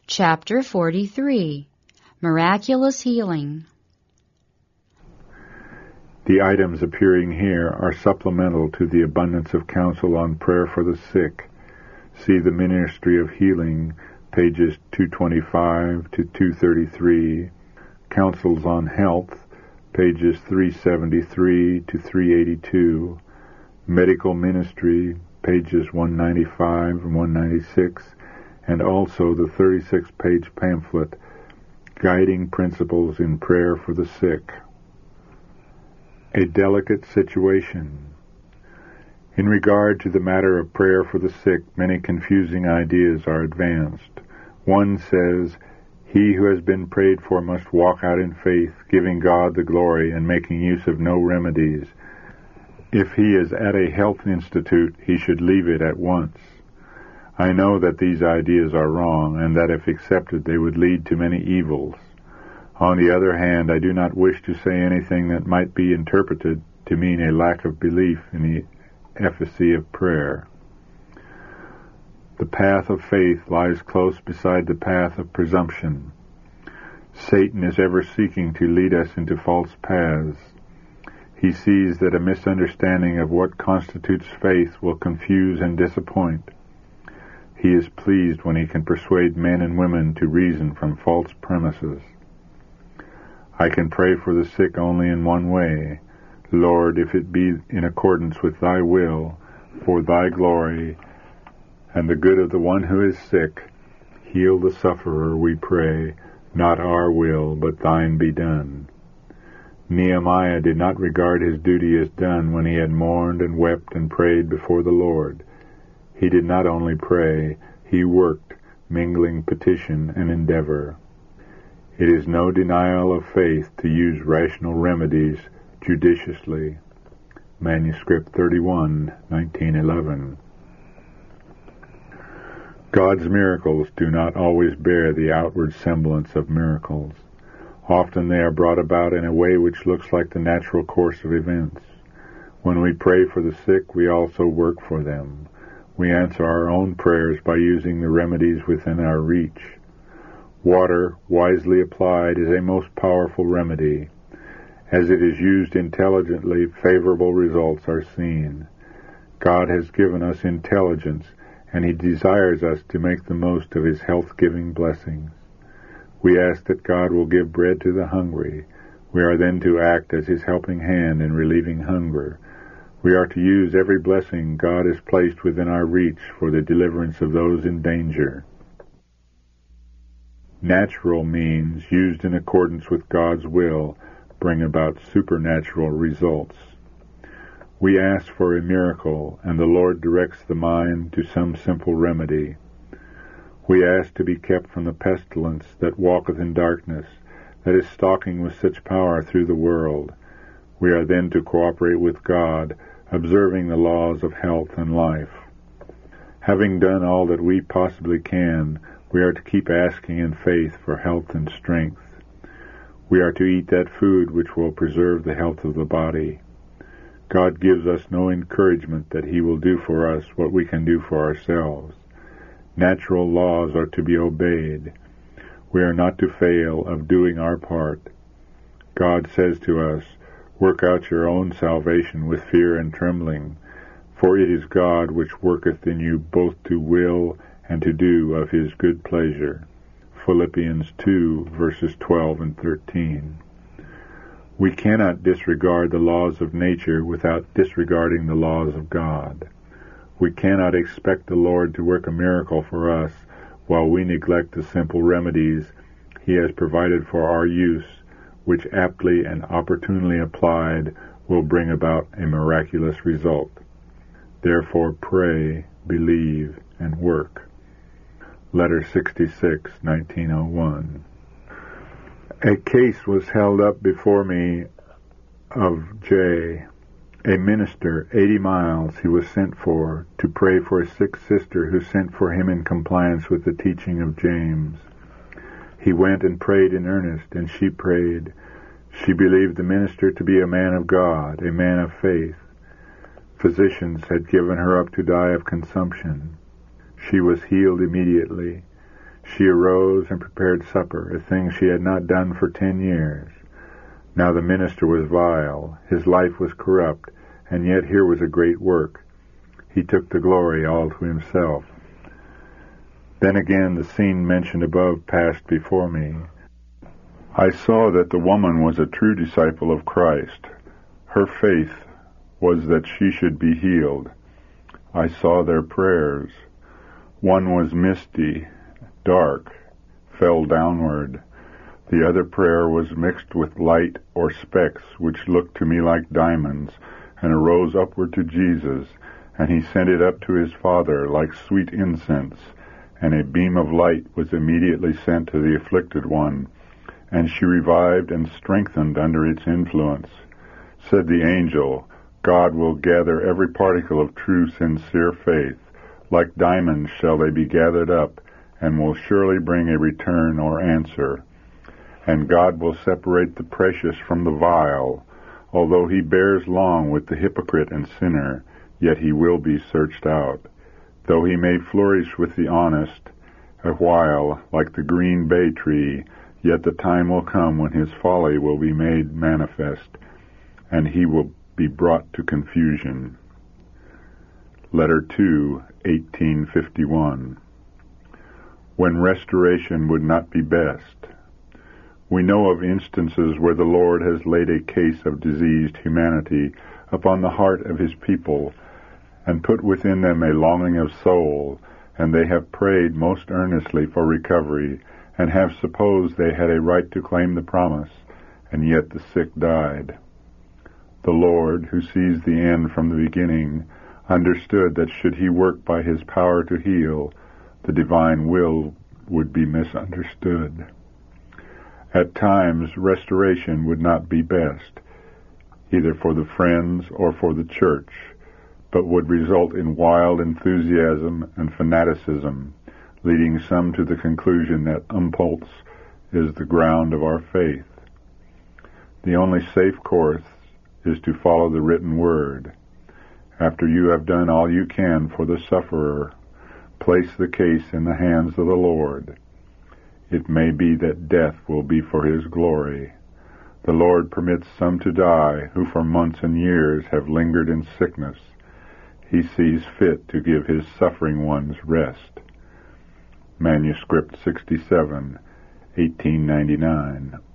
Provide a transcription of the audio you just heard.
Chapter 43. Miraculous Healing. The items appearing here are supplemental to the abundance of counsel on prayer for the sick. See the Ministry of Healing, pages 225 to 233, Counsels on Health, pages 373 to 382, Medical Ministry, pages 195 and 196, and also the 36-page pamphlet, Guiding Principles in Prayer for the Sick. A delicate situation. In regard to the matter of prayer for the sick, many confusing ideas are advanced. One says, he who has been prayed for must walk out in faith, giving God the glory and making use of no remedies. If he is at a health institute, he should leave it at once. I know that these ideas are wrong, and that if accepted they would lead to many evils. On the other hand, I do not wish to say anything that might be interpreted to mean a lack of belief in the efficacy of prayer. The path of faith lies close beside the path of presumption. Satan is ever seeking to lead us into false paths. He sees that a misunderstanding of what constitutes faith will confuse and disappoint. He is pleased when he can persuade men and women to reason from false premises. I can pray for the sick only in one way. Lord, if it be in accordance with thy will, for thy glory, and the good of the one who is sick, heal the sufferer, we pray, not our will, but thine be done. Nehemiah did not regard his duty as done when he had mourned and wept and prayed before the Lord. He did not only pray, he worked, mingling petition and endeavor. It is no denial of faith to use rational remedies judiciously. Manuscript 31, 1911. God's miracles do not always bear the outward semblance of miracles. Often they are brought about in a way which looks like the natural course of events. When we pray for the sick, we also work for them. We answer our own prayers by using the remedies within our reach. Water, wisely applied, is a most powerful remedy. As it is used intelligently, favorable results are seen. God has given us intelligence, and he desires us to make the most of his health-giving blessings. We ask that God will give bread to the hungry. We are then to act as his helping hand in relieving hunger. We are to use every blessing God has placed within our reach for the deliverance of those in danger. Natural means, used in accordance with God's will, bring about supernatural results. We ask for a miracle, and the Lord directs the mind to some simple remedy. We ask to be kept from the pestilence that walketh in darkness, that is stalking with such power through the world. We are then to cooperate with God, observing the laws of health and life. Having done all that we possibly can, we are to keep asking in faith for health and strength. We are to eat that food which will preserve the health of the body. God gives us no encouragement that he will do for us what we can do for ourselves. Natural laws are to be obeyed. We are not to fail of doing our part. God says to us, work out your own salvation with fear and trembling, for it is God which worketh in you both to will and to do of his good pleasure. Philippians 2, verses 12 and 13. We cannot disregard the laws of nature without disregarding the laws of God. We cannot expect the Lord to work a miracle for us while we neglect the simple remedies he has provided for our use, which aptly and opportunely applied will bring about a miraculous result. Therefore pray, believe, and work. Letter 66, 1901. A case was held up before me of J., a minister, 80 miles he was sent for, to pray for a sick sister who sent for him in compliance with the teaching of James. He went and prayed in earnest, and she prayed. She believed the minister to be a man of God, a man of faith. Physicians had given her up to die of consumption. She was healed immediately. She arose and prepared supper, a thing she had not done for 10 years. Now the minister was vile, his life was corrupt, and yet here was a great work. He took the glory all to himself. Then again the scene mentioned above passed before me. I saw that the woman was a true disciple of Christ. Her faith was that she should be healed. I saw their prayers. One was misty, dark, fell downward. The other prayer was mixed with light or specks, which looked to me like diamonds, and arose upward to Jesus, and he sent it up to his Father like sweet incense, and a beam of light was immediately sent to the afflicted one, and she revived and strengthened under its influence. Said the angel, God will gather every particle of true, sincere faith. Like diamonds shall they be gathered up, and will surely bring a return or answer. And God will separate the precious from the vile. Although he bears long with the hypocrite and sinner, yet he will be searched out. Though he may flourish with the honest a while, like the green bay tree, yet the time will come when his folly will be made manifest, and he will be brought to confusion. Letter 2, 1851. When restoration would not be best. We know of instances where the Lord has laid a case of diseased humanity upon the heart of his people, and put within them a longing of soul, and they have prayed most earnestly for recovery, and have supposed they had a right to claim the promise, and yet the sick died. The Lord, who sees the end from the beginning, understood that should he work by his power to heal, the divine will would be misunderstood. At times, restoration would not be best, either for the friends or for the church, but would result in wild enthusiasm and fanaticism, leading some to the conclusion that impulse is the ground of our faith. The only safe course is to follow the written word. After you have done all you can for the sufferer, place the case in the hands of the Lord. It may be that death will be for his glory. The Lord permits some to die who for months and years have lingered in sickness. He sees fit to give his suffering ones rest. Manuscript 67, 1899,